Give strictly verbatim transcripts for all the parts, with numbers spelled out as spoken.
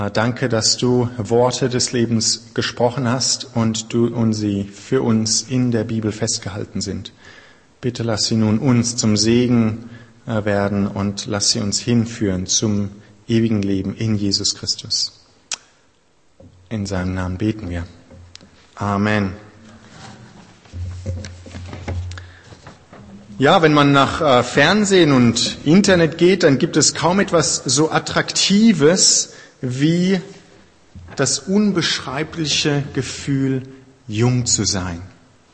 Danke, dass du Worte des Lebens gesprochen hast und du und sie für uns in der Bibel festgehalten sind. Bitte lass sie nun uns zum Segen werden und lass sie uns hinführen zum ewigen Leben in Jesus Christus. In seinem Namen beten wir. Amen. Ja, wenn man nach äh, Fernsehen und Internet geht, dann gibt es kaum etwas so Attraktives wie das unbeschreibliche Gefühl, jung zu sein.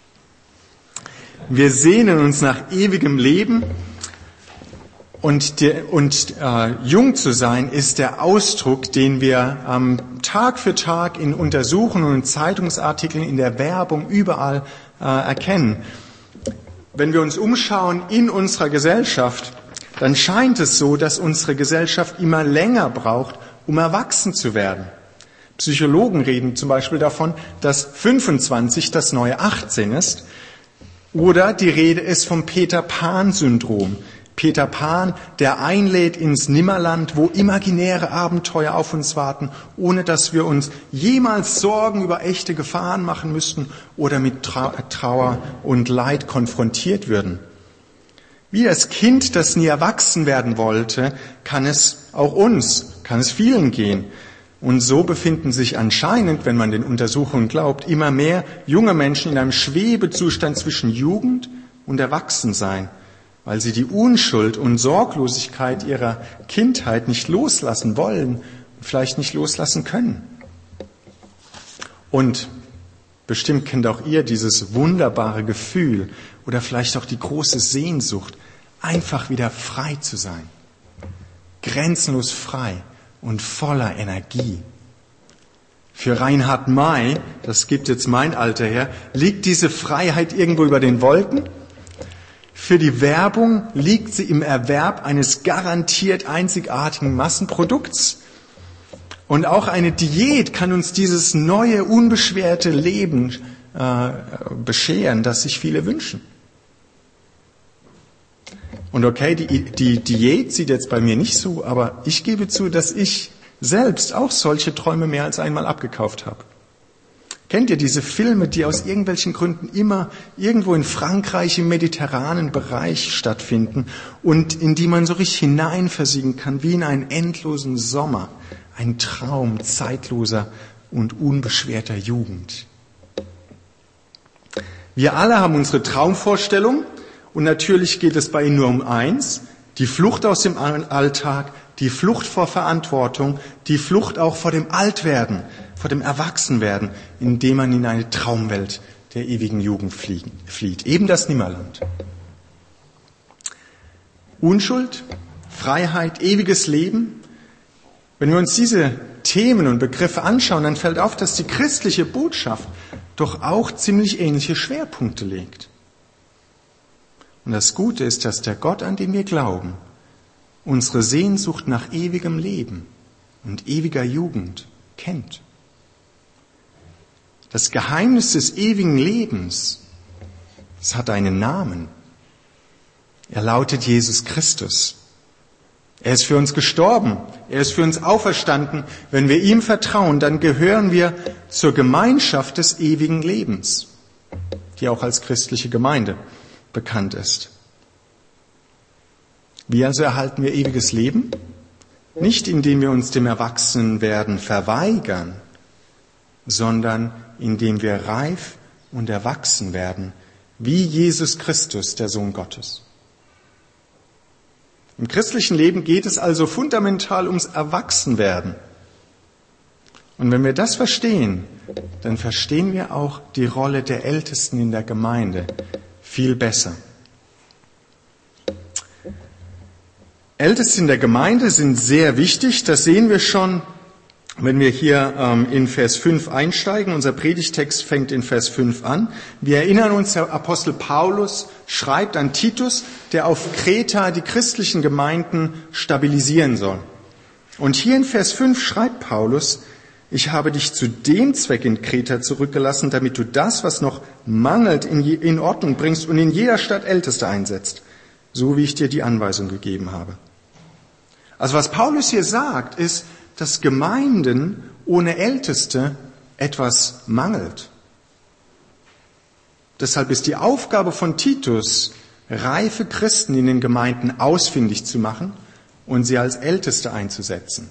Wir sehnen uns nach ewigem Leben und, der, und äh, jung zu sein ist der Ausdruck, den wir ähm, Tag für Tag in Untersuchungen und Zeitungsartikeln, in der Werbung überall äh, erkennen. Wenn wir uns umschauen in unserer Gesellschaft, dann scheint es so, dass unsere Gesellschaft immer länger braucht, um erwachsen zu werden. Psychologen reden zum Beispiel davon, dass fünfundzwanzig das neue achtzehn ist. Oder die Rede ist vom Peter-Pan-Syndrom. Peter Pan, der einlädt ins Nimmerland, wo imaginäre Abenteuer auf uns warten, ohne dass wir uns jemals Sorgen über echte Gefahren machen müssten oder mit Trauer und Leid konfrontiert würden. Wie das Kind, das nie erwachsen werden wollte, kann es auch uns, kann es vielen gehen. Und so befinden sich anscheinend, wenn man den Untersuchungen glaubt, immer mehr junge Menschen in einem Schwebezustand zwischen Jugend und Erwachsensein, weil sie die Unschuld und Sorglosigkeit ihrer Kindheit nicht loslassen wollen und vielleicht nicht loslassen können. Und bestimmt kennt auch ihr dieses wunderbare Gefühl oder vielleicht auch die große Sehnsucht, einfach wieder frei zu sein. Grenzenlos frei und voller Energie. Für Reinhard May, das gibt jetzt mein Alter her, liegt diese Freiheit irgendwo über den Wolken. Für die Werbung liegt sie im Erwerb eines garantiert einzigartigen Massenprodukts. Und auch eine Diät kann uns dieses neue, unbeschwerte Leben äh, bescheren, das sich viele wünschen. Und okay, die, die Diät sieht jetzt bei mir nicht so, aber ich gebe zu, dass ich selbst auch solche Träume mehr als einmal abgekauft habe. Kennt ihr diese Filme, die aus irgendwelchen Gründen immer irgendwo in Frankreich im mediterranen Bereich stattfinden und in die man so richtig hineinversiegen kann, wie in einen endlosen Sommer, ein Traum zeitloser und unbeschwerter Jugend? Wir alle haben unsere Traumvorstellung und natürlich geht es bei ihnen nur um eins, die Flucht aus dem Alltag, die Flucht vor Verantwortung, die Flucht auch vor dem Altwerden, vor dem Erwachsenwerden, indem man in eine Traumwelt der ewigen Jugend flieht. Eben das Nimmerland. Unschuld, Freiheit, ewiges Leben. Wenn wir uns diese Themen und Begriffe anschauen, dann fällt auf, dass die christliche Botschaft doch auch ziemlich ähnliche Schwerpunkte legt. Und das Gute ist, dass der Gott, an den wir glauben, unsere Sehnsucht nach ewigem Leben und ewiger Jugend kennt. Das Geheimnis des ewigen Lebens, es hat einen Namen. Er lautet Jesus Christus. Er ist für uns gestorben. Er ist für uns auferstanden. Wenn wir ihm vertrauen, dann gehören wir zur Gemeinschaft des ewigen Lebens, die auch als christliche Gemeinde bekannt ist. Wie also erhalten wir ewiges Leben? Nicht indem wir uns dem Erwachsenwerden verweigern, sondern indem wir reif und erwachsen werden, wie Jesus Christus, der Sohn Gottes. Im christlichen Leben geht es also fundamental ums Erwachsenwerden. Und wenn wir das verstehen, dann verstehen wir auch die Rolle der Ältesten in der Gemeinde viel besser. Älteste in der Gemeinde sind sehr wichtig, das sehen wir schon, wenn wir hier ähm, in Vers fünf einsteigen. Unser Predigtext fängt in Vers fünf an. Wir erinnern uns, der Apostel Paulus schreibt an Titus, der auf Kreta die christlichen Gemeinden stabilisieren soll. Und hier in Vers fünf schreibt Paulus: Ich habe dich zu dem Zweck in Kreta zurückgelassen, damit du das, was noch mangelt, in, je, in Ordnung bringst und in jeder Stadt Älteste einsetzt, so wie ich dir die Anweisung gegeben habe. Also was Paulus hier sagt, ist, dass Gemeinden ohne Älteste etwas mangelt. Deshalb ist die Aufgabe von Titus, reife Christen in den Gemeinden ausfindig zu machen und sie als Älteste einzusetzen.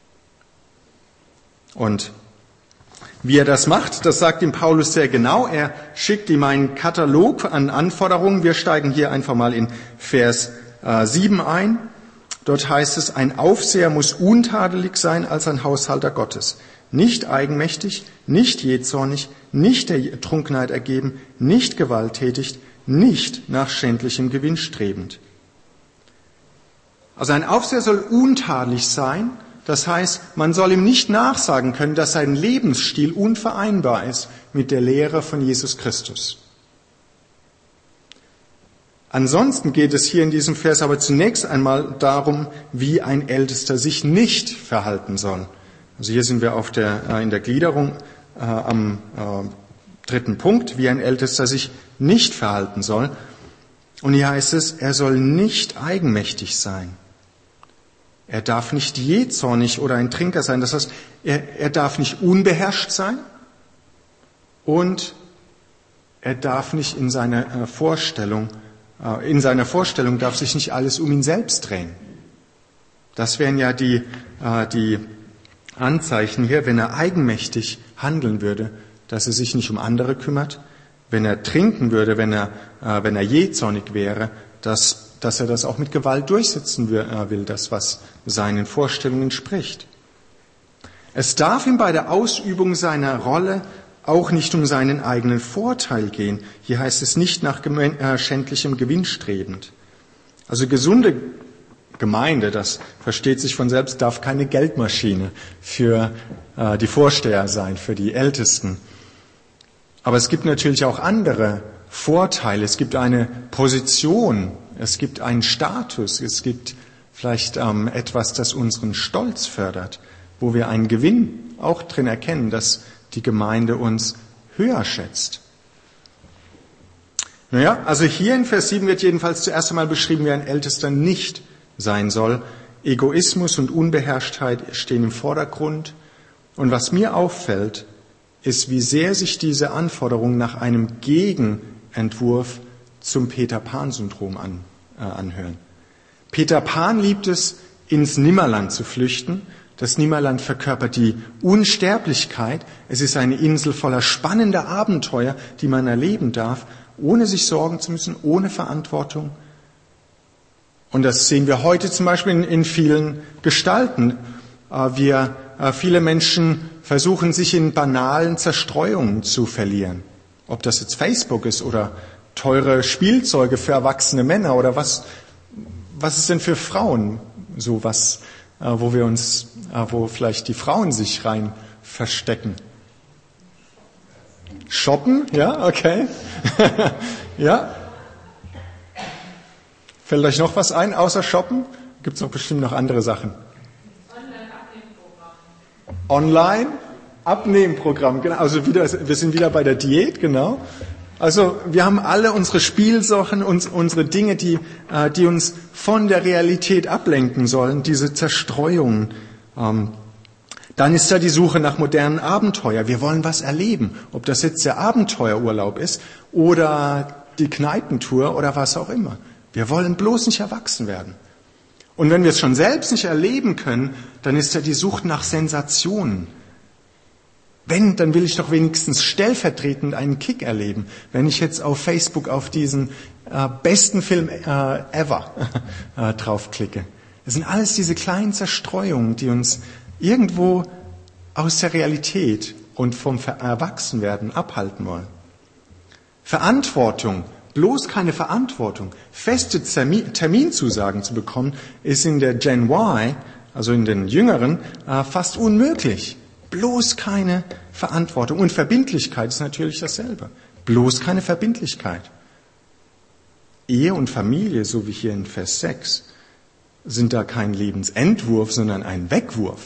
Und wie er das macht, das sagt ihm Paulus sehr genau. Er schickt ihm einen Katalog an Anforderungen. Wir steigen hier einfach mal in Vers äh, sieben ein. Dort heißt es, ein Aufseher muss untadelig sein als ein Haushalter Gottes. Nicht eigenmächtig, nicht jähzornig, nicht der Trunkenheit ergeben, nicht gewalttätig, nicht nach schändlichem Gewinn strebend. Also ein Aufseher soll untadelig sein. Das heißt, man soll ihm nicht nachsagen können, dass sein Lebensstil unvereinbar ist mit der Lehre von Jesus Christus. Ansonsten geht es hier in diesem Vers aber zunächst einmal darum, wie ein Ältester sich nicht verhalten soll. Also hier sind wir auf der, äh, in der Gliederung äh, am äh, dritten Punkt, wie ein Ältester sich nicht verhalten soll. Und hier heißt es, er soll nicht eigenmächtig sein. Er darf nicht jähzornig oder ein Trinker sein. Das heißt, er, er darf nicht unbeherrscht sein und er darf nicht in seiner Vorstellung, in seiner Vorstellung darf sich nicht alles um ihn selbst drehen. Das wären ja die, die Anzeichen hier, wenn er eigenmächtig handeln würde, dass er sich nicht um andere kümmert, wenn er trinken würde, wenn er, wenn er jähzornig wäre, dass dass er das auch mit Gewalt durchsetzen will, das, was seinen Vorstellungen entspricht. Es darf ihm bei der Ausübung seiner Rolle auch nicht um seinen eigenen Vorteil gehen. Hier heißt es nicht nach schändlichem Gewinn strebend. Also gesunde Gemeinde, das versteht sich von selbst, darf keine Geldmaschine für die Vorsteher sein, für die Ältesten. Aber es gibt natürlich auch andere Vorteile. Es gibt eine Position, es gibt einen Status, es gibt vielleicht ähm, etwas, das unseren Stolz fördert, wo wir einen Gewinn auch drin erkennen, dass die Gemeinde uns höher schätzt. Naja, also hier in Vers sieben wird jedenfalls zuerst einmal beschrieben, wie ein Ältester nicht sein soll. Egoismus und Unbeherrschtheit stehen im Vordergrund. Und was mir auffällt, ist, wie sehr sich diese Anforderungen nach einem Gegenentwurf zum Peter-Pan-Syndrom an, äh, anhören. Peter Pan liebt es, ins Nimmerland zu flüchten. Das Nimmerland verkörpert die Unsterblichkeit. Es ist eine Insel voller spannender Abenteuer, die man erleben darf, ohne sich sorgen zu müssen, ohne Verantwortung. Und das sehen wir heute zum Beispiel in, in vielen Gestalten. Äh, wir, äh, viele Menschen versuchen, sich in banalen Zerstreuungen zu verlieren. Ob das jetzt Facebook ist oder teure Spielzeuge für erwachsene Männer oder was, was ist denn für Frauen so was, äh, wo wir uns, äh, wo vielleicht die Frauen sich rein verstecken? Shoppen, ja, okay. Ja. Fällt euch noch was ein, außer Shoppen? Gibt es noch bestimmt noch andere Sachen? Online-Abnehmprogramm, genau. Also wieder, wir sind wieder bei der Diät, genau. Also wir haben alle unsere Spielsachen, uns, unsere Dinge, die, äh, die uns von der Realität ablenken sollen, diese Zerstreuungen. Ähm, dann ist da die Suche nach modernen Abenteuer. Wir wollen was erleben, ob das jetzt der Abenteuerurlaub ist oder die Kneipentour oder was auch immer. Wir wollen bloß nicht erwachsen werden. Und wenn wir es schon selbst nicht erleben können, dann ist ja die Sucht nach Sensationen. Wenn, dann will ich doch wenigstens stellvertretend einen Kick erleben, wenn ich jetzt auf Facebook auf diesen äh, besten Film äh, ever äh, draufklicke. Das sind alles diese kleinen Zerstreuungen, die uns irgendwo aus der Realität und vom Erwachsenwerden abhalten wollen. Verantwortung, bloß keine Verantwortung, feste Terminzusagen zu bekommen, ist in der Gen Y, also in den Jüngeren, äh, fast unmöglich. Bloß keine Verantwortung. Und Verbindlichkeit ist natürlich dasselbe. Bloß keine Verbindlichkeit. Ehe und Familie, so wie hier in Vers sechs, sind da kein Lebensentwurf, sondern ein Wegwurf.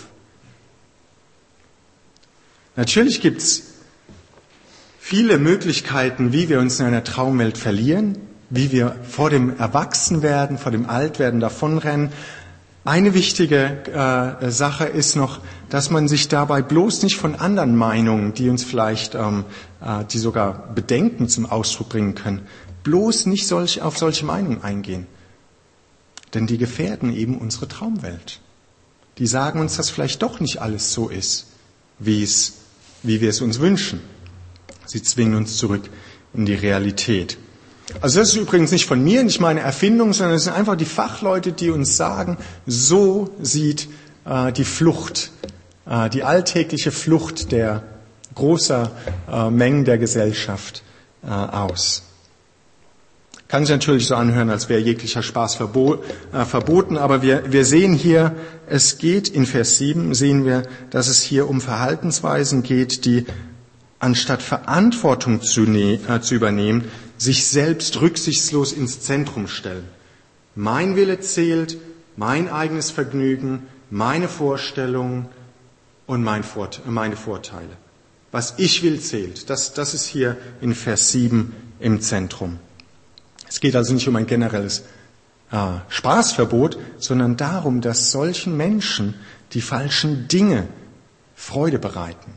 Natürlich gibt es viele Möglichkeiten, wie wir uns in einer Traumwelt verlieren, wie wir vor dem Erwachsenwerden, vor dem Altwerden davonrennen. Eine wichtige äh, Sache ist noch, dass man sich dabei bloß nicht von anderen Meinungen, die uns vielleicht, ähm, äh, die sogar Bedenken zum Ausdruck bringen können, bloß nicht solch, auf solche Meinungen eingehen. Denn die gefährden eben unsere Traumwelt. Die sagen uns, dass vielleicht doch nicht alles so ist, wie es, wie wir es uns wünschen. Sie zwingen uns zurück in die Realität. Also das ist übrigens nicht von mir, nicht meine Erfindung, sondern es sind einfach die Fachleute, die uns sagen, so sieht äh, die Flucht, äh, die alltägliche Flucht der großer äh, Mengen der Gesellschaft äh, aus. Kann sich natürlich so anhören, als wäre jeglicher Spaß verbo- äh, verboten, aber wir, wir sehen hier, es geht in Vers sieben, sehen wir, dass es hier um Verhaltensweisen geht, die anstatt Verantwortung zu, ne- äh, zu übernehmen, sich selbst rücksichtslos ins Zentrum stellen. Mein Wille zählt, mein eigenes Vergnügen, meine Vorstellungen und mein Vort- meine Vorteile. Was ich will zählt, das, das ist hier in Vers sieben im Zentrum. Es geht also nicht um ein generelles äh, Spaßverbot, sondern darum, dass solchen Menschen die falschen Dinge Freude bereiten.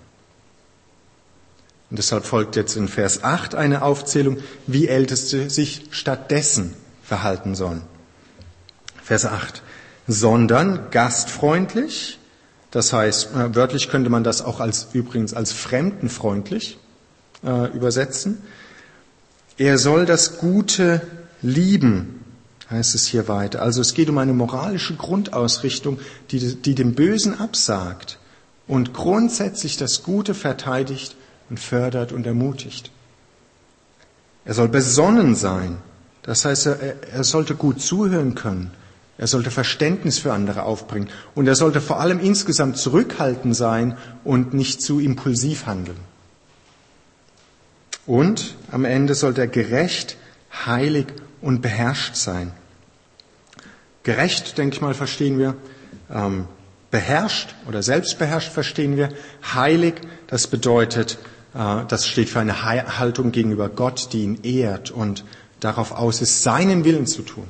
Und deshalb folgt jetzt in Vers acht eine Aufzählung, wie Älteste sich stattdessen verhalten sollen. Vers acht. Sondern gastfreundlich, das heißt, äh, wörtlich könnte man das auch als übrigens als fremdenfreundlich äh, übersetzen. Er soll das Gute lieben, heißt es hier weiter. Also es geht um eine moralische Grundausrichtung, die, die dem Bösen absagt und grundsätzlich das Gute verteidigt und fördert und ermutigt. Er soll besonnen sein. Das heißt, er, er sollte gut zuhören können. Er sollte Verständnis für andere aufbringen. Und er sollte vor allem insgesamt zurückhaltend sein und nicht zu impulsiv handeln. Und am Ende sollte er gerecht, heilig und beherrscht sein. Gerecht, denke ich mal, verstehen wir. Ähm, beherrscht oder selbstbeherrscht verstehen wir. Heilig, das bedeutet, das steht für eine Haltung gegenüber Gott, die ihn ehrt und darauf aus ist, seinen Willen zu tun.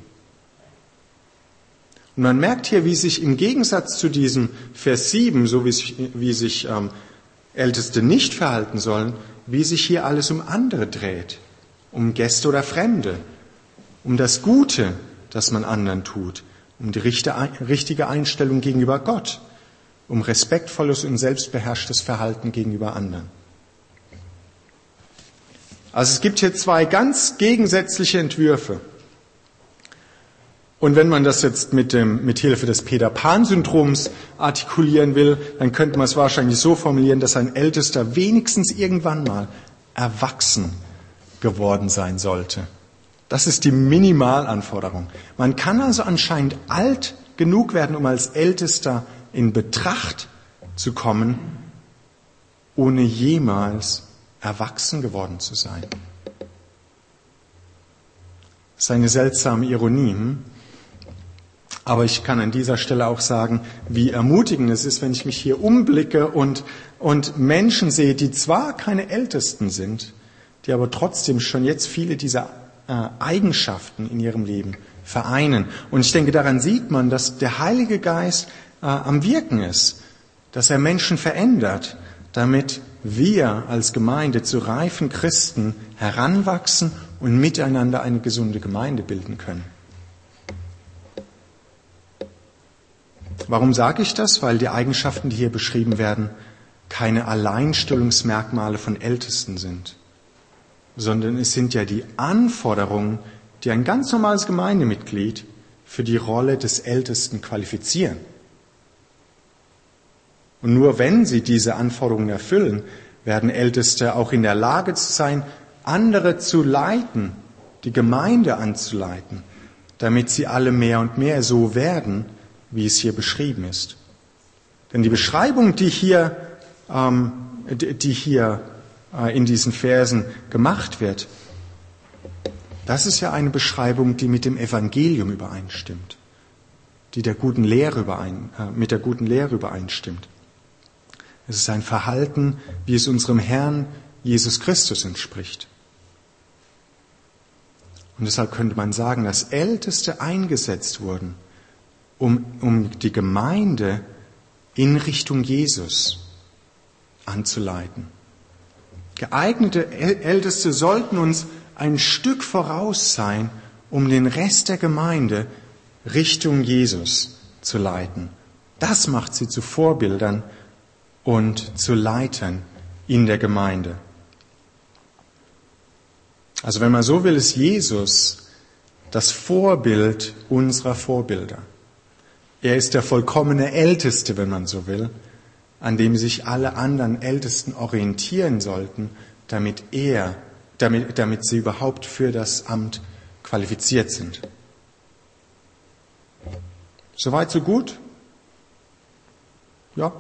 Und man merkt hier, wie sich im Gegensatz zu diesem Vers sieben, so wie sich, wie sich ähm, Älteste nicht verhalten sollen, wie sich hier alles um andere dreht, um Gäste oder Fremde, um das Gute, das man anderen tut, um die richtige Einstellung gegenüber Gott, um respektvolles und selbstbeherrschtes Verhalten gegenüber anderen. Also es gibt hier zwei ganz gegensätzliche Entwürfe. Und wenn man das jetzt mit dem, mit Hilfe des Peter-Pan-Syndroms artikulieren will, dann könnte man es wahrscheinlich so formulieren, dass ein Ältester wenigstens irgendwann mal erwachsen geworden sein sollte. Das ist die Minimalanforderung. Man kann also anscheinend alt genug werden, um als Ältester in Betracht zu kommen, ohne jemals erwachsen geworden zu sein. Das ist eine seltsame Ironie. Hm? Aber ich kann an dieser Stelle auch sagen, wie ermutigend es ist, wenn ich mich hier umblicke und, und Menschen sehe, die zwar keine Ältesten sind, die aber trotzdem schon jetzt viele dieser äh, Eigenschaften in ihrem Leben vereinen. Und ich denke, daran sieht man, dass der Heilige Geist äh, am Wirken ist, dass er Menschen verändert, damit wir als Gemeinde zu reifen Christen heranwachsen und miteinander eine gesunde Gemeinde bilden können. Warum sage ich das? Weil die Eigenschaften, die hier beschrieben werden, keine Alleinstellungsmerkmale von Ältesten sind, sondern es sind ja die Anforderungen, die ein ganz normales Gemeindemitglied für die Rolle des Ältesten qualifizieren. Und nur wenn sie diese Anforderungen erfüllen, werden Älteste auch in der Lage zu sein, andere zu leiten, die Gemeinde anzuleiten, damit sie alle mehr und mehr so werden, wie es hier beschrieben ist. Denn die Beschreibung, die hier, ähm, die hier äh, in diesen Versen gemacht wird, das ist ja eine Beschreibung, die mit dem Evangelium übereinstimmt, die der guten Lehre überein, äh, mit der guten Lehre übereinstimmt. Es ist ein Verhalten, wie es unserem Herrn Jesus Christus entspricht. Und deshalb könnte man sagen, dass Älteste eingesetzt wurden, um, um die Gemeinde in Richtung Jesus anzuleiten. Geeignete Älteste sollten uns ein Stück voraus sein, um den Rest der Gemeinde Richtung Jesus zu leiten. Das macht sie zu Vorbildern und zu Leitern in der Gemeinde. Also wenn man so will, ist Jesus das Vorbild unserer Vorbilder. Er ist der vollkommene Älteste, wenn man so will, an dem sich alle anderen Ältesten orientieren sollten, damit er, damit, damit sie überhaupt für das Amt qualifiziert sind. Soweit, so gut? Ja?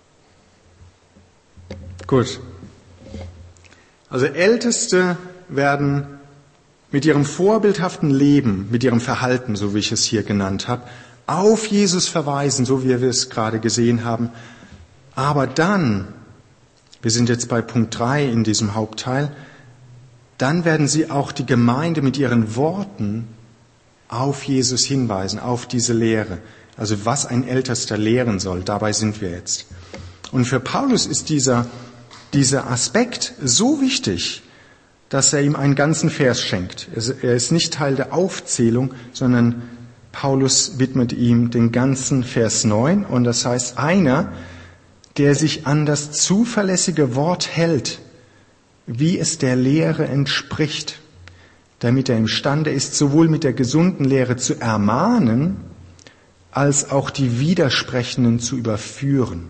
Gut. Also Älteste werden mit ihrem vorbildhaften Leben, mit ihrem Verhalten, so wie ich es hier genannt habe, auf Jesus verweisen, so wie wir es gerade gesehen haben. Aber dann, wir sind jetzt bei Punkt drei in diesem Hauptteil, dann werden sie auch die Gemeinde mit ihren Worten auf Jesus hinweisen, auf diese Lehre. Also was ein Ältester lehren soll, dabei sind wir jetzt. Und für Paulus ist dieser, dieser Aspekt so wichtig, dass er ihm einen ganzen Vers schenkt. Er ist nicht Teil der Aufzählung, sondern Paulus widmet ihm den ganzen Vers neun. Und das heißt, einer, der sich an das zuverlässige Wort hält, wie es der Lehre entspricht, damit er imstande ist, sowohl mit der gesunden Lehre zu ermahnen, als auch die Widersprechenden zu überführen.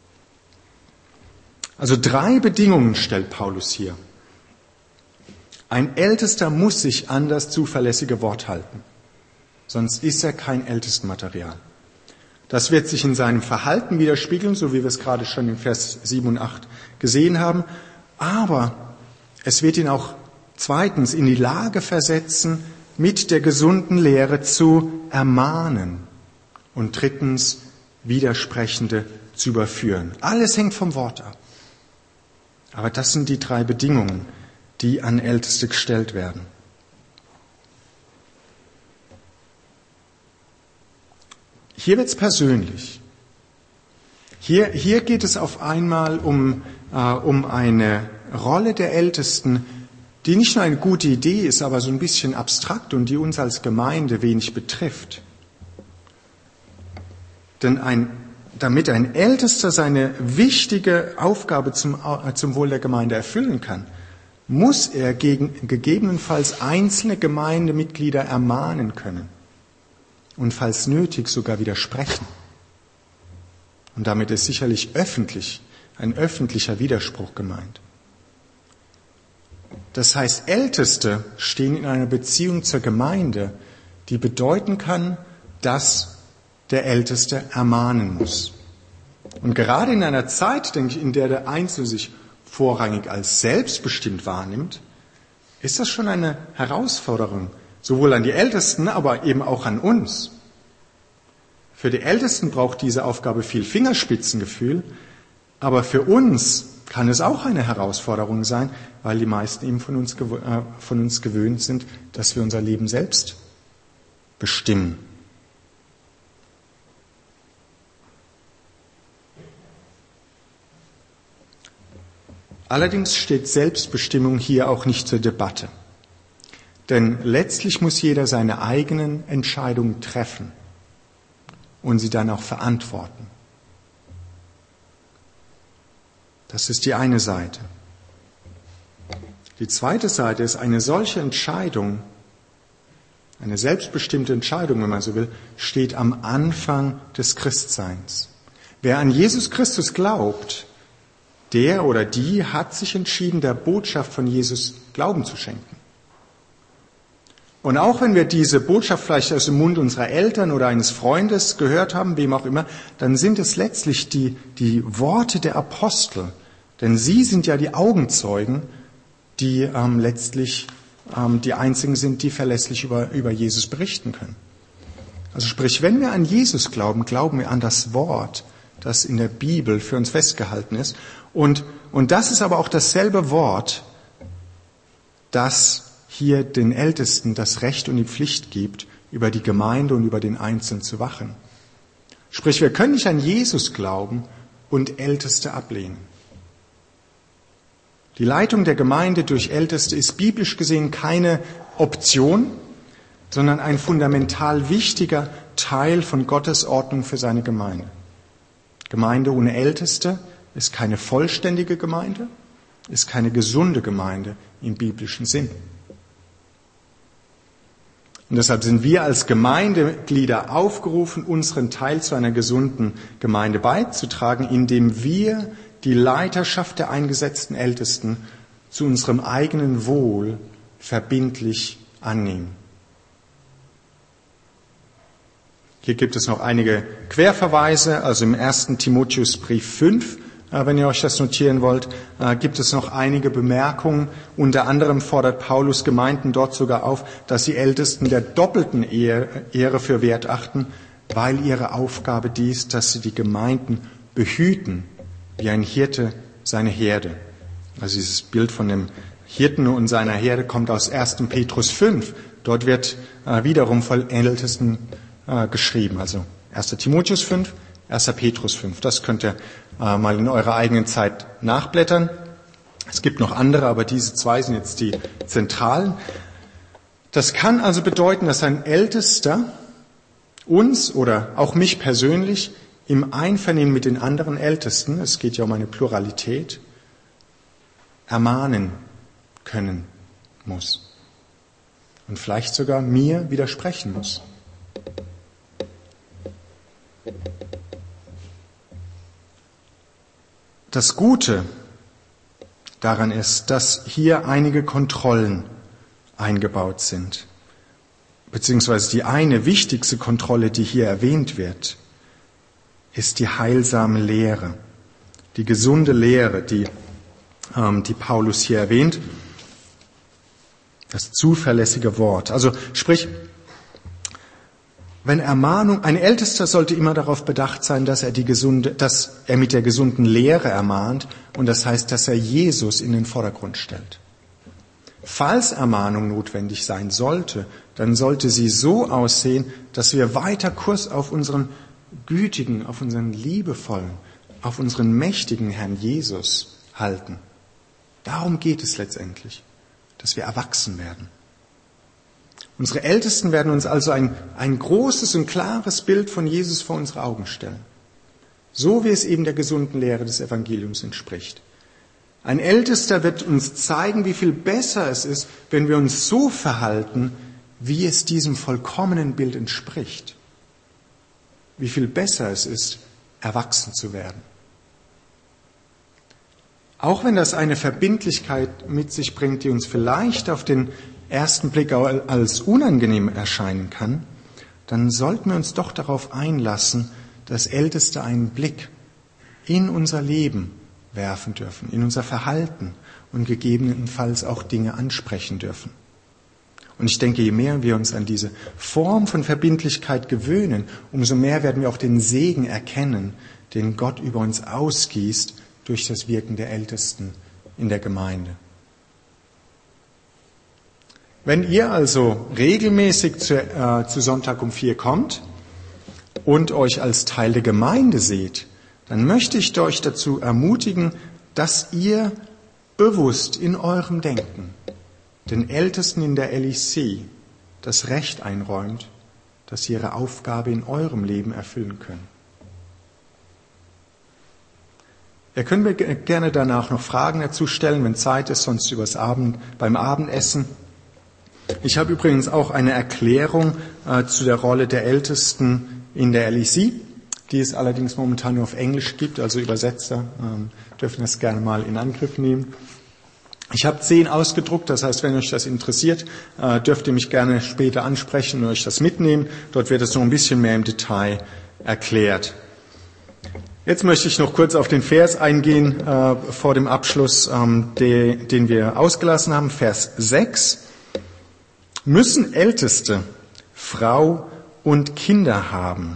Also drei Bedingungen stellt Paulus hier. Ein Ältester muss sich an das zuverlässige Wort halten, sonst ist er kein Ältestenmaterial. Das wird sich in seinem Verhalten widerspiegeln, so wie wir es gerade schon in Vers sieben und acht gesehen haben. Aber es wird ihn auch zweitens in die Lage versetzen, mit der gesunden Lehre zu ermahnen. Und drittens, Widersprechende zu überführen. Alles hängt vom Wort ab. Aber das sind die drei Bedingungen, die an Älteste gestellt werden. Hier wird's persönlich. Hier, hier geht es auf einmal um, äh, um eine Rolle der Ältesten, die nicht nur eine gute Idee ist, aber so ein bisschen abstrakt und die uns als Gemeinde wenig betrifft. Denn ein, damit ein Ältester seine wichtige Aufgabe zum, äh, zum Wohl der Gemeinde erfüllen kann, muss er gegen, gegebenenfalls einzelne Gemeindemitglieder ermahnen können und falls nötig sogar widersprechen. Und damit ist sicherlich öffentlich, ein öffentlicher Widerspruch gemeint. Das heißt, Älteste stehen in einer Beziehung zur Gemeinde, die bedeuten kann, dass der Älteste ermahnen muss. Und gerade in einer Zeit, denke ich, in der der Einzelne sich vorrangig als selbstbestimmt wahrnimmt, ist das schon eine Herausforderung, sowohl an die Ältesten, aber eben auch an uns. Für die Ältesten braucht diese Aufgabe viel Fingerspitzengefühl, aber für uns kann es auch eine Herausforderung sein, weil die meisten eben von uns, gew- äh, von uns gewöhnt sind, dass wir unser Leben selbst bestimmen. Allerdings steht Selbstbestimmung hier auch nicht zur Debatte. Denn letztlich muss jeder seine eigenen Entscheidungen treffen und sie dann auch verantworten. Das ist die eine Seite. Die zweite Seite ist, eine solche Entscheidung, eine selbstbestimmte Entscheidung, wenn man so will, steht am Anfang des Christseins. Wer an Jesus Christus glaubt, der oder die hat sich entschieden, der Botschaft von Jesus Glauben zu schenken. Und auch wenn wir diese Botschaft vielleicht aus dem Mund unserer Eltern oder eines Freundes gehört haben, wem auch immer, dann sind es letztlich die, die Worte der Apostel. Denn sie sind ja die Augenzeugen, die ähm, letztlich ähm, die einzigen sind, die verlässlich über, über Jesus berichten können. Also sprich, wenn wir an Jesus glauben, glauben wir an das Wort, das in der Bibel für uns festgehalten ist. Und, und das ist aber auch dasselbe Wort, das hier den Ältesten das Recht und die Pflicht gibt, über die Gemeinde und über den Einzelnen zu wachen. Sprich, wir können nicht an Jesus glauben und Älteste ablehnen. Die Leitung der Gemeinde durch Älteste ist biblisch gesehen keine Option, sondern ein fundamental wichtiger Teil von Gottes Ordnung für seine Gemeinde. Gemeinde ohne Älteste ist keine vollständige Gemeinde, ist keine gesunde Gemeinde im biblischen Sinn. Und deshalb sind wir als Gemeindeglieder aufgerufen, unseren Teil zu einer gesunden Gemeinde beizutragen, indem wir die Leiterschaft der eingesetzten Ältesten zu unserem eigenen Wohl verbindlich annehmen. Hier gibt es noch einige Querverweise, also im ersten Timotheusbrief fünf, wenn ihr euch das notieren wollt, gibt es noch einige Bemerkungen. Unter anderem fordert Paulus Gemeinden dort sogar auf, dass die Ältesten der doppelten Ehre für wert achten, weil ihre Aufgabe dies, dass sie die Gemeinden behüten, wie ein Hirte seine Herde. Also dieses Bild von dem Hirten und seiner Herde kommt aus ersten Petrus fünf. Dort wird wiederum von Ältesten geschrieben. Also erster Timotheus fünf, erster Petrus fünf. Das könnt ihr äh, mal in eurer eigenen Zeit nachblättern. Es gibt noch andere, aber diese zwei sind jetzt die zentralen. Das kann also bedeuten, dass ein Ältester uns oder auch mich persönlich im Einvernehmen mit den anderen Ältesten, es geht ja um eine Pluralität, ermahnen können muss. Und vielleicht sogar mir widersprechen muss. Das Gute daran ist, dass hier einige Kontrollen eingebaut sind. Beziehungsweise die eine wichtigste Kontrolle, die hier erwähnt wird, ist die heilsame Lehre. Die gesunde Lehre, die, ähm, die Paulus hier erwähnt. Das zuverlässige Wort. Also sprich, wenn Ermahnung, ein Ältester sollte immer darauf bedacht sein, dass er die gesunde, dass er mit der gesunden Lehre ermahnt, und das heißt, dass er Jesus in den Vordergrund stellt. Falls Ermahnung notwendig sein sollte, dann sollte sie so aussehen, dass wir weiter Kurs auf unseren gütigen, auf unseren liebevollen, auf unseren mächtigen Herrn Jesus halten. Darum geht es letztendlich, dass wir erwachsen werden. Unsere Ältesten werden uns also ein, ein großes und klares Bild von Jesus vor unsere Augen stellen. So wie es eben der gesunden Lehre des Evangeliums entspricht. Ein Ältester wird uns zeigen, wie viel besser es ist, wenn wir uns so verhalten, wie es diesem vollkommenen Bild entspricht. Wie viel besser es ist, erwachsen zu werden. Auch wenn das eine Verbindlichkeit mit sich bringt, die uns vielleicht auf den ersten Blick als unangenehm erscheinen kann, dann sollten wir uns doch darauf einlassen, dass Älteste einen Blick in unser Leben werfen dürfen, in unser Verhalten und gegebenenfalls auch Dinge ansprechen dürfen. Und ich denke, je mehr wir uns an diese Form von Verbindlichkeit gewöhnen, umso mehr werden wir auch den Segen erkennen, den Gott über uns ausgießt durch das Wirken der Ältesten in der Gemeinde. Wenn ihr also regelmäßig zu, äh, zu Sonntag um vier kommt und euch als Teil der Gemeinde seht, dann möchte ich euch dazu ermutigen, dass ihr bewusst in eurem Denken den Ältesten in der L I C das Recht einräumt, dass sie ihre Aufgabe in eurem Leben erfüllen können. Ihr könnt mir gerne danach noch Fragen dazu stellen, wenn Zeit ist, sonst übers Abend, beim Abendessen. Ich habe übrigens auch eine Erklärung äh, zu der Rolle der Ältesten in der L I C, die es allerdings momentan nur auf Englisch gibt, also Übersetzer ähm, dürfen das gerne mal in Angriff nehmen. Ich habe zehn ausgedruckt, das heißt, wenn euch das interessiert, äh, dürft ihr mich gerne später ansprechen und euch das mitnehmen. Dort wird es noch ein bisschen mehr im Detail erklärt. Jetzt möchte ich noch kurz auf den Vers eingehen äh, vor dem Abschluss, ähm, de, den wir ausgelassen haben, Vers sechs. Müssen Älteste Frau und Kinder haben?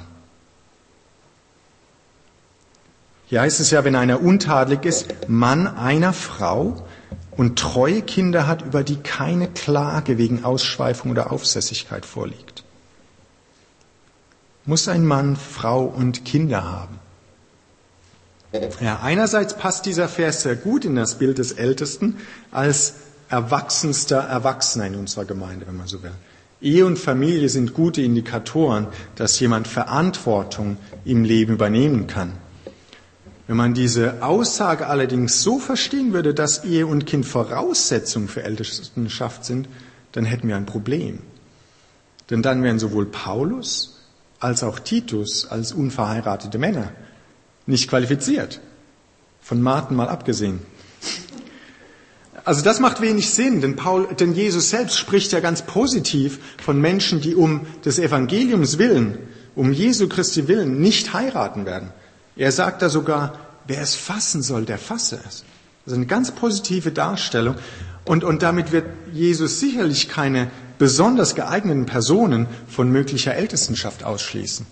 Hier heißt es ja, wenn einer untadelig ist, Mann einer Frau und treue Kinder hat, über die keine Klage wegen Ausschweifung oder Aufsässigkeit vorliegt. muss ein Mann Frau und Kinder haben. Ja, einerseits passt dieser Vers sehr gut in das Bild des Ältesten als erwachsenster Erwachsener in unserer Gemeinde, wenn man so will. Ehe und Familie sind gute Indikatoren, dass jemand Verantwortung im Leben übernehmen kann. Wenn man diese Aussage allerdings so verstehen würde, dass Ehe und Kind Voraussetzungen für Ältestenschaft sind, dann hätten wir ein Problem. Denn dann wären sowohl Paulus als auch Titus als unverheiratete Männer nicht qualifiziert. Von Martin mal abgesehen. Also das macht wenig Sinn, denn, Paul, denn Jesus selbst spricht ja ganz positiv von Menschen, die um des Evangeliums willen, um Jesu Christi willen nicht heiraten werden. Er sagt da sogar, wer es fassen soll, der fasse es. Das ist eine ganz positive Darstellung. Und, und damit wird Jesus sicherlich keine besonders geeigneten Personen von möglicher Ältestenschaft ausschließen.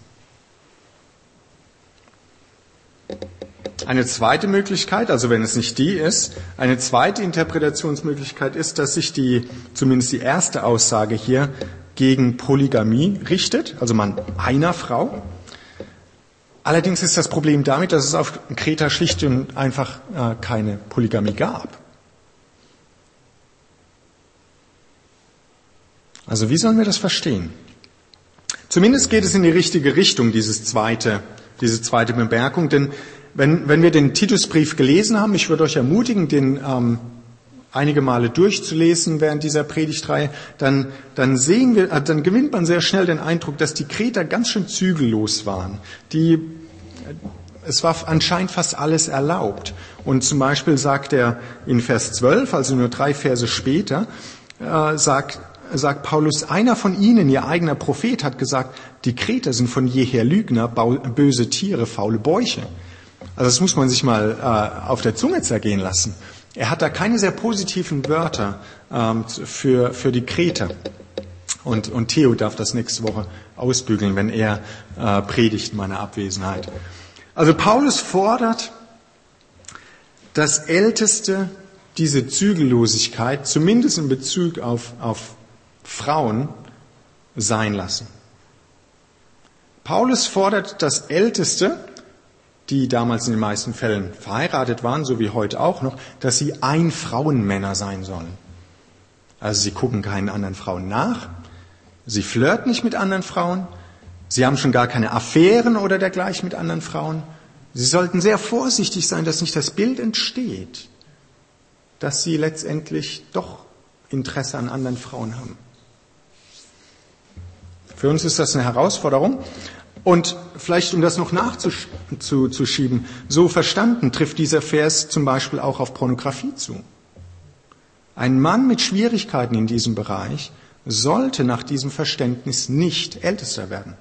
Eine zweite Möglichkeit, also wenn es nicht die ist, eine zweite Interpretationsmöglichkeit ist, dass sich die, zumindest die erste Aussage hier, gegen Polygamie richtet, also man einer Frau. Allerdings ist das Problem damit, dass es auf Kreta schlicht und einfach äh, keine Polygamie gab. Also wie sollen wir das verstehen? Zumindest geht es in die richtige Richtung, dieses zweite, diese zweite Bemerkung, denn wenn, wenn wir den Titusbrief gelesen haben, ich würde euch ermutigen, den ähm, einige Male durchzulesen während dieser Predigtreihe, dann, dann sehen wir, äh, dann gewinnt man sehr schnell den Eindruck, dass die Kreter ganz schön zügellos waren. Die, es war anscheinend fast alles erlaubt. Und zum Beispiel sagt er in Vers zwölf, also nur drei Verse später, äh, sagt, sagt Paulus, einer von ihnen, ihr eigener Prophet, hat gesagt, die Kreter sind von jeher Lügner, böse Tiere, faule Bäuche. Also das muss man sich mal äh, auf der Zunge zergehen lassen. Er hat da keine sehr positiven Wörter ähm, für, für die Kreter. Und, und Theo darf das nächste Woche ausbügeln, wenn er äh, predigt in meiner Abwesenheit. Also Paulus fordert, dass Älteste diese Zügellosigkeit, zumindest in Bezug auf, auf Frauen, sein lassen. Paulus fordert, dass Älteste, die damals in den meisten Fällen verheiratet waren, so wie heute auch noch, dass sie Ein-Frauen-Männer sein sollen. Also sie gucken keinen anderen Frauen nach, sie flirten nicht mit anderen Frauen, sie haben schon gar keine Affären oder dergleichen mit anderen Frauen. Sie sollten sehr vorsichtig sein, dass nicht das Bild entsteht, dass sie letztendlich doch Interesse an anderen Frauen haben. Für uns ist das eine Herausforderung. Und vielleicht, um das noch nachzuschieben, so verstanden trifft dieser Vers zum Beispiel auch auf Pornografie zu. Ein Mann mit Schwierigkeiten in diesem Bereich sollte nach diesem Verständnis nicht Ältester werden.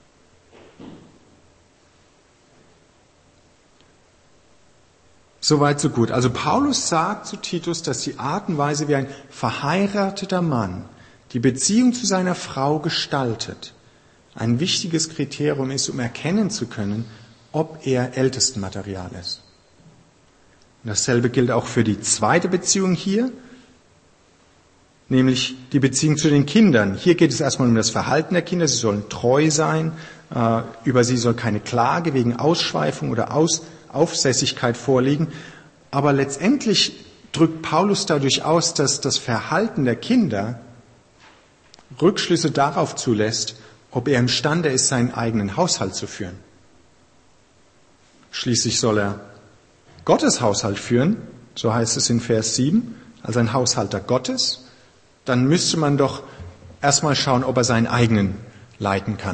Soweit, so gut. Also Paulus sagt zu Titus, dass die Art und Weise, wie ein verheirateter Mann die Beziehung zu seiner Frau gestaltet, ein wichtiges Kriterium ist, um erkennen zu können, ob er Ältestenmaterial ist. Und dasselbe gilt auch für die zweite Beziehung hier, nämlich die Beziehung zu den Kindern. Hier geht es erstmal um das Verhalten der Kinder. Sie sollen treu sein. Über sie soll keine Klage wegen Ausschweifung oder Aus, Aufsässigkeit vorliegen. Aber letztendlich drückt Paulus dadurch aus, dass das Verhalten der Kinder Rückschlüsse darauf zulässt, ob er imstande ist, seinen eigenen Haushalt zu führen. Schließlich soll er Gottes Haushalt führen, so heißt es in Vers sieben, als ein Haushalter Gottes. Dann müsste man doch erstmal schauen, ob er seinen eigenen leiten kann.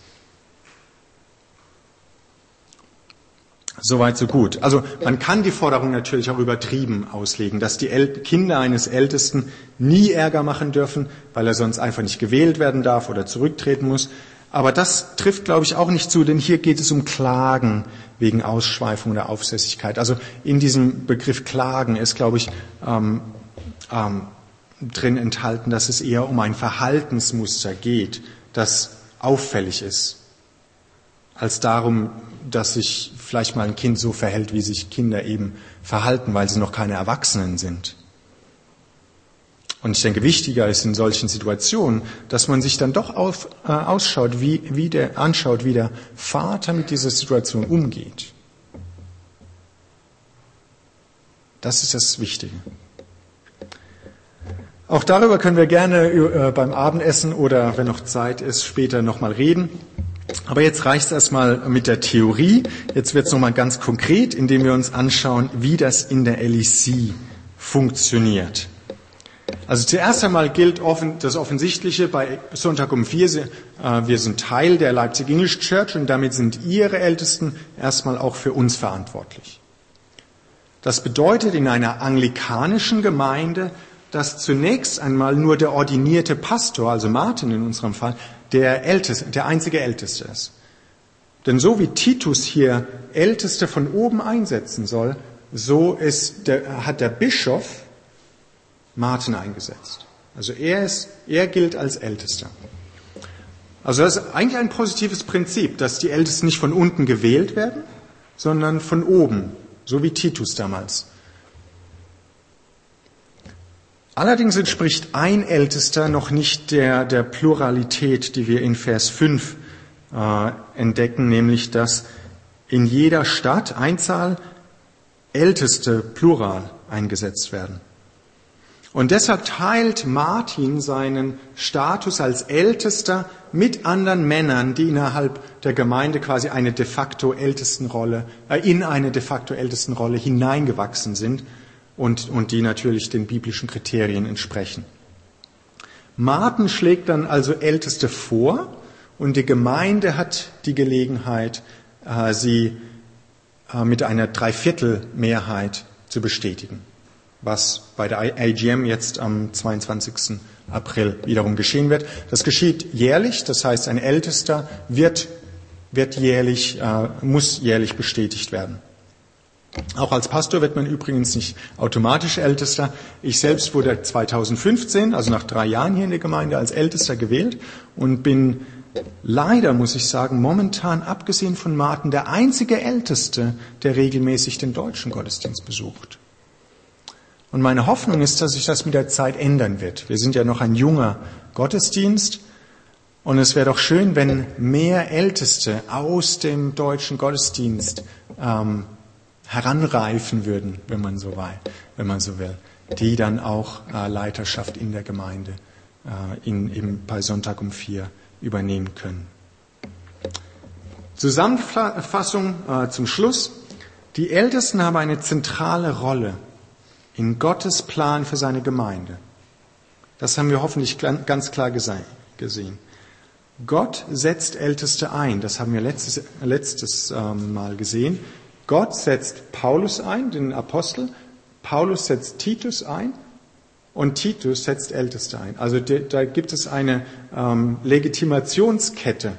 Soweit, so gut. Also man kann die Forderung natürlich auch übertrieben auslegen, dass die El- Kinder eines Ältesten nie Ärger machen dürfen, weil er sonst einfach nicht gewählt werden darf oder zurücktreten muss. Aber das trifft, glaube ich, auch nicht zu, denn hier geht es um Klagen wegen Ausschweifung oder Aufsässigkeit. Also in diesem Begriff Klagen ist, glaube ich, ähm, ähm, drin enthalten, dass es eher um ein Verhaltensmuster geht, das auffällig ist, als darum, dass sich vielleicht mal ein Kind so verhält, wie sich Kinder eben verhalten, weil sie noch keine Erwachsenen sind. Und ich denke, wichtiger ist in solchen Situationen, dass man sich dann doch auf, äh, ausschaut, wie, wie der, anschaut, wie der Vater mit dieser Situation umgeht. Das ist das Wichtige. Auch darüber können wir gerne äh, beim Abendessen oder, wenn noch Zeit ist, später nochmal reden. Aber jetzt reicht es erstmal mit der Theorie. Jetzt wird es nochmal ganz konkret, indem wir uns anschauen, wie das in der L E C funktioniert. Also zuerst einmal gilt offen, das Offensichtliche bei Sonntag um vier. Äh, wir sind Teil der Leipzig English Church und damit sind Ihre Ältesten erstmal auch für uns verantwortlich. Das bedeutet in einer anglikanischen Gemeinde, dass zunächst einmal nur der ordinierte Pastor, also Martin in unserem Fall, der Älteste, der einzige Älteste ist. Denn so wie Titus hier Älteste von oben einsetzen soll, so ist der, hat der Bischof Martin eingesetzt. Also er ist, er gilt als Ältester. Also das ist eigentlich ein positives Prinzip, dass die Ältesten nicht von unten gewählt werden, sondern von oben, so wie Titus damals. Allerdings entspricht ein Ältester noch nicht der, der Pluralität, die wir in Vers fünf äh, entdecken, nämlich dass in jeder Stadt Einzahl Älteste Plural eingesetzt werden. Und deshalb teilt Martin seinen Status als Ältester mit anderen Männern, die innerhalb der Gemeinde quasi eine de facto Ältestenrolle, äh, in eine de facto Ältestenrolle hineingewachsen sind und, und die natürlich den biblischen Kriterien entsprechen. Martin schlägt dann also Älteste vor und die Gemeinde hat die Gelegenheit, äh, sie äh, mit einer Dreiviertelmehrheit zu bestätigen, was bei der A G M jetzt am zweiundzwanzigsten April wiederum geschehen wird. Das geschieht jährlich, das heißt, ein Ältester wird, wird jährlich, äh, muss jährlich bestätigt werden. Auch als Pastor wird man übrigens nicht automatisch Ältester. Ich selbst wurde zweitausendfünfzehn, also nach drei Jahren hier in der Gemeinde, als Ältester gewählt und bin leider, muss ich sagen, momentan, abgesehen von Martin, der einzige Älteste, der regelmäßig den deutschen Gottesdienst besucht. Und meine Hoffnung ist, dass sich das mit der Zeit ändern wird. Wir sind ja noch ein junger Gottesdienst und es wäre doch schön, wenn mehr Älteste aus dem deutschen Gottesdienst ähm, heranreifen würden, wenn man so will, wenn man so will, die dann auch äh, Leiterschaft in der Gemeinde äh, in, in, bei Sonntag um vier übernehmen können. Zusammenfassung äh, zum Schluss. Die Ältesten haben eine zentrale Rolle in Gottes Plan für seine Gemeinde. Das haben wir hoffentlich ganz klar gesehen. Gott setzt Älteste ein. Das haben wir letztes, letztes ähm, Mal gesehen. Gott setzt Paulus ein, den Apostel. Paulus setzt Titus ein und Titus setzt Älteste ein. Also de, da gibt es eine ähm, Legitimationskette,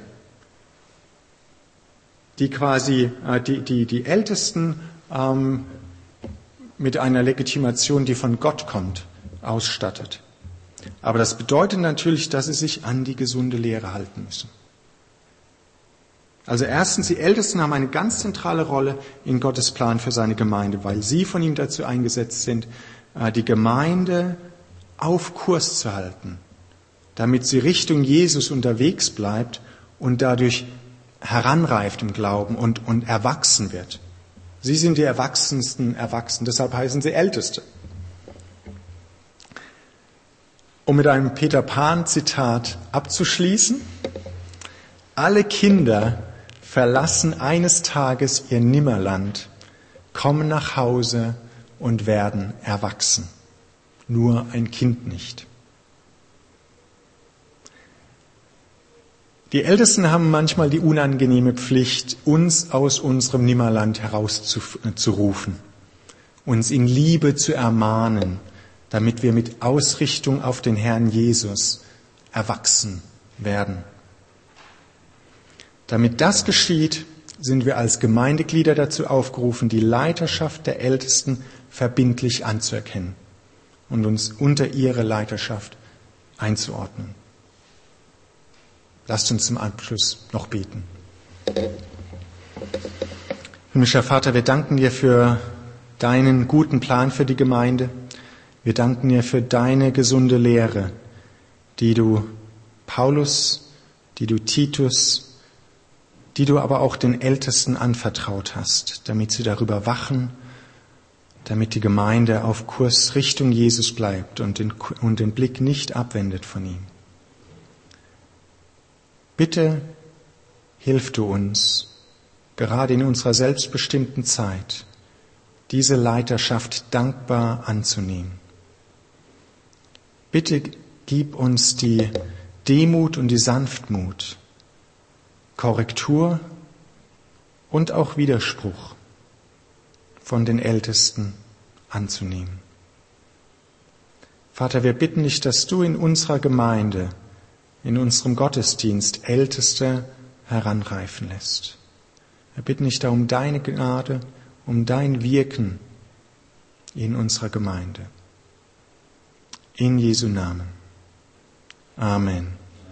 die quasi äh, die, die, die Ältesten ähm, mit einer Legitimation, die von Gott kommt, ausstattet. Aber das bedeutet natürlich, dass sie sich an die gesunde Lehre halten müssen. Also erstens, die Ältesten haben eine ganz zentrale Rolle in Gottes Plan für seine Gemeinde, weil sie von ihm dazu eingesetzt sind, die Gemeinde auf Kurs zu halten, damit sie Richtung Jesus unterwegs bleibt und dadurch heranreift im Glauben und, und erwachsen wird. Sie sind die erwachsensten Erwachsenen, deshalb heißen sie Älteste. Um mit einem Peter Pan-Zitat abzuschließen: Alle Kinder verlassen eines Tages ihr Nimmerland, kommen nach Hause und werden erwachsen. Nur ein Kind nicht. Die Ältesten haben manchmal die unangenehme Pflicht, uns aus unserem Nimmerland herauszurufen, uns in Liebe zu ermahnen, damit wir mit Ausrichtung auf den Herrn Jesus erwachsen werden. Damit das geschieht, sind wir als Gemeindeglieder dazu aufgerufen, die Leiterschaft der Ältesten verbindlich anzuerkennen und uns unter ihre Leiterschaft einzuordnen. Lasst uns zum Abschluss noch beten. Himmlischer Vater, wir danken dir für deinen guten Plan für die Gemeinde. Wir danken dir für deine gesunde Lehre, die du Paulus, die du Titus, die du aber auch den Ältesten anvertraut hast, damit sie darüber wachen, damit die Gemeinde auf Kurs Richtung Jesus bleibt und den, und den Blick nicht abwendet von ihm. Bitte hilf du uns, gerade in unserer selbstbestimmten Zeit, diese Leiterschaft dankbar anzunehmen. Bitte gib uns die Demut und die Sanftmut, Korrektur und auch Widerspruch von den Ältesten anzunehmen. Vater, wir bitten dich, dass du in unserer Gemeinde, in unserem Gottesdienst Älteste heranreifen lässt. Wir bitten dich da um deine Gnade, um dein Wirken in unserer Gemeinde. In Jesu Namen. Amen.